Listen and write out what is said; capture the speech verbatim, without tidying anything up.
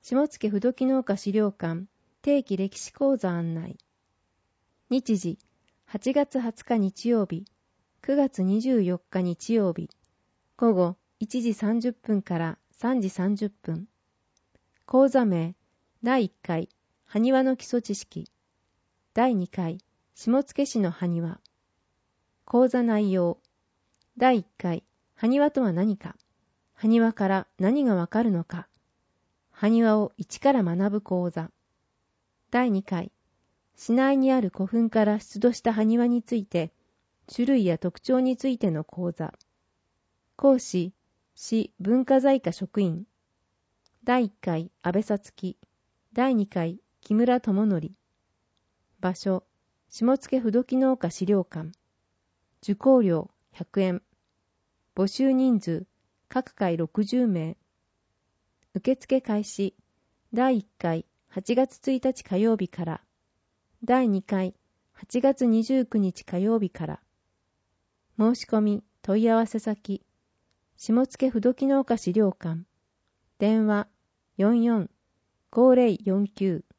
下野不動農家資料館定期歴史講座案内。日時、はちがつはつか日曜日、くがつにじゅうよっか日曜日、午後いちじさんじゅっぷんからさんじさんじゅっぷん。講座名、だいいっかい、埴輪の基礎知識。だいにかい、下野市の埴輪。講座内容。だいいっかい、埴輪とは何か。埴輪から何がわかるのか。埴輪を一から学ぶ講座。だいにかい、市内にある古墳から出土した埴輪について、種類や特徴についての講座。講師、市文化財課職員。だいいっかい、安倍さつき。だいにかい、木村智則。場所、下野不動農家資料館。受講料ひゃくえん。募集人数、各回ろくじゅうめい。受付開始、だいいっかい、はちがつついたち火曜日から、だいにかい、はちがつにじゅうくにち火曜日から。申し込み、問い合わせ先、下野不動農家資料館。電話、よんよん ごーぜろよんきゅう